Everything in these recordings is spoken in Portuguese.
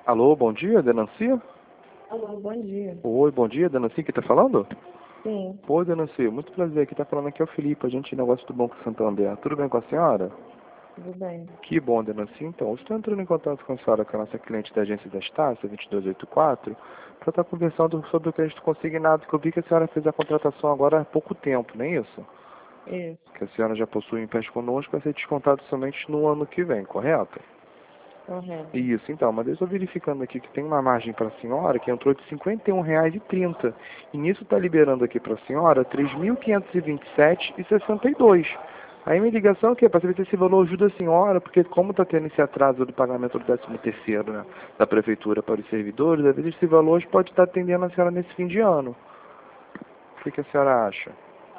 Alô, bom dia, Denancy? Alô, bom dia. Oi, bom dia, Denancy, que tá falando? Sim, Oi, Denancy, muito prazer, aqui tá falando aqui é o Felipe, a gente negócio do Banco Santander. Tudo bem com a senhora? tudo bem. Que bom, Denancy. Então, eu estou entrando em contato com a senhora, que é a nossa cliente da agência das taxas, 2284, para estar conversando sobre o crédito consignado, que eu vi que a senhora fez a contratação agora há pouco tempo, não é isso? Isso, Que a senhora já possui um empréstimo conosco, vai ser descontado somente no ano que vem, correto? correto. Isso, então, mas eu estou verificando aqui que tem uma margem para a senhora que entrou de R$ 51,30. E nisso está liberando aqui para a senhora R$ 3.527,62. Aí minha ligação aqui é para saber se esse valor ajuda a senhora, porque como está tendo esse atraso do pagamento do 13º, né, da prefeitura para os servidores, às vezes esse valor pode estar atendendo a senhora nesse fim de ano. O que a senhora acha?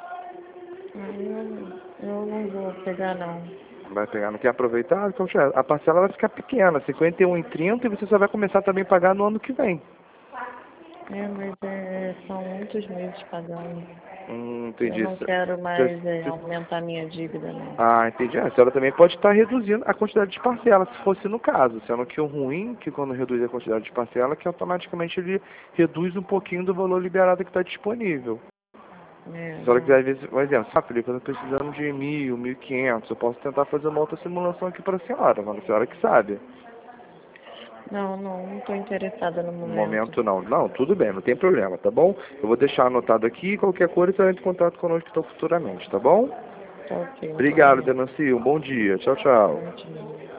Eu não vou pegar, não. Vai pegar, não quer aproveitar? Então, a parcela vai ficar pequena, R$ 51,30, e você só vai começar também a pagar no ano que vem. Mas são muitos meses pagando. Eu Entendi. não quero Cê- mais cê- aumentar minha dívida, não. Entendi. A senhora também pode estar reduzindo a quantidade de parcelas, se fosse no caso. Sendo que o ruim, que quando reduz a quantidade de parcela, que automaticamente ele reduz um pouquinho do valor liberado que está disponível. Se a senhora quiser, Não. às vezes, por exemplo, Felipe, eu estou precisando de 1.000, 1.500, eu posso tentar fazer uma outra simulação aqui para a senhora, mas a senhora que sabe. Não estou interessada no No momento. momento não. Não, tudo bem, não tem problema, tá bom? Eu vou deixar anotado aqui, qualquer coisa você entra em contato conosco então futuramente, tá bom? Tá ok, muito Obrigado, obrigada. Denancy. Um bom dia. Tchau, tchau. Bom dia.